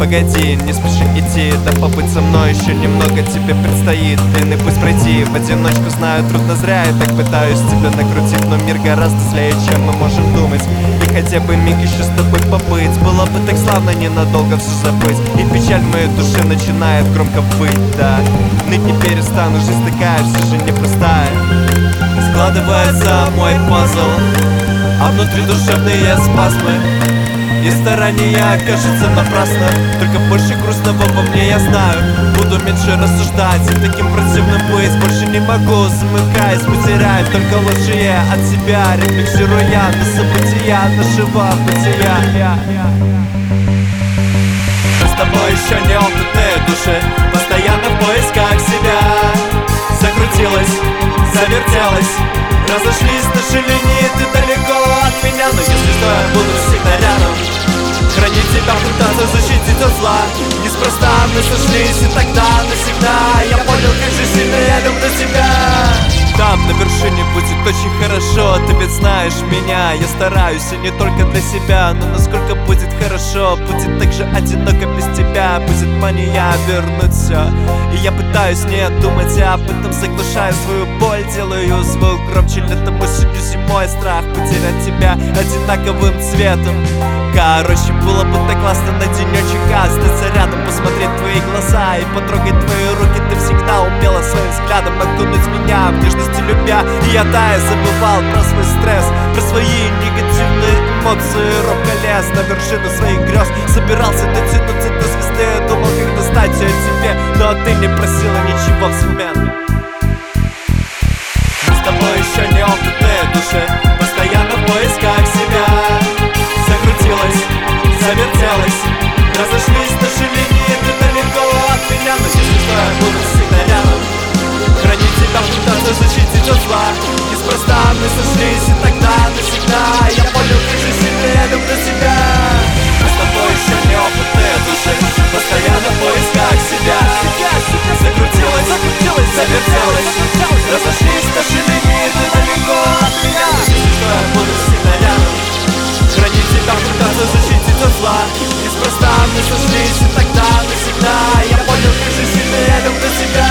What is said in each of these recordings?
погоди, не спеши идти, да побыть со мной еще немного тебе предстоит. Длинный путь пройти, в одиночку знаю, трудно зря. Я так пытаюсь тебя накрутить, но мир гораздо злее, чем мы можем думать. И хотя бы миг еще с тобой побыть, было бы так славно ненадолго все забыть. И печаль в моей душе начинает громко выть, да. Ныть не перестану, жизнь такая все же непростая. Складывается мой пазл, а внутри душевные спазмы. И старания кажется напрасно, только больше грустного во мне я знаю. Буду меньше рассуждать и таким противным быть больше не могу, замыкаясь, мы теряем только лучшее от себя, рефлексируя на события нашего бытия. Мы с тобой еще неопытные души, постоянно в поисках себя. Закрутилась, завертелась, разошлись наши линии, ты далеко от меня. Но если что, я буду всегда рядом, хранить тебя, пытаться защитить от зла. Неспроста мы сошлись, и тогда навсегда я понял, как же сильно я люблю тебя. Там на вершине будет очень хорошо, ты ведь знаешь меня. Я стараюсь, и не только для себя, но насколько будет хорошо, будет так же одиноко без тебя. Будет мания вернуть все, и я пытаюсь не думать об этом, заглушаю свою боль, делаю звук громче. Летом, осенью, зимой страх потерять тебя одинаковым цветом. Короче, было бы так классно на денечек остаться рядом, посмотреть твои глаза и потрогать твои руки. Ты всегда умела своим взглядом окунуть меня в нежности любя. И я тая забывал про свой стресс, про свои негативные эмоции. Робко лез на вершину своих грез, собирался дотянуться до звезды, думал, как достать ее тебе, но ты не просила ничего взамен. Мы с тобой еще неопытные души, постоянно в поисках себя. Закрутилась, завертелась, разошлись наши линии, ты далеко от меня. Но если что, я буду всегда рядом, хранить тебя, пытаться защитить от зла. Неспроста мы сошлись, и тогда навсегда я понял, как же сильно я люблю тебя. Мы с тобой еще неопытные души, постоянно в поисках себя. Закрутилась, завертелась, разошлись наши линии, ты далеко от меня. Но если что, я буду всегда рядом, хранить тебя, пытаться защитить от зла. Неспроста мы сошлись, и тогда навсегда я понял, как же сильно я люблю тебя.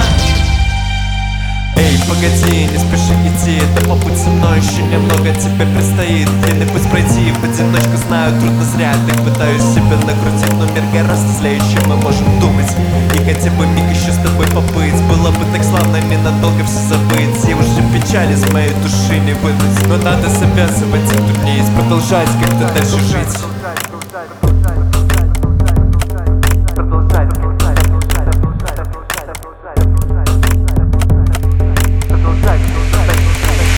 Эй, погоди, не спеши идти, да побудь со мной, еще немного тебе предстоит. Длинный путь пройти, в одиночку знаю, трудно зря. Так пытаюсь себя накрутить, но мир гораздо злее, чем мы можем думать. И хотя бы миг еще с тобой побыть, было бы так славно ненадолго все забыть. И уже печаль из моей души не вынуть, но надо себя заводить, тут не есть, продолжать как-то дальше жить.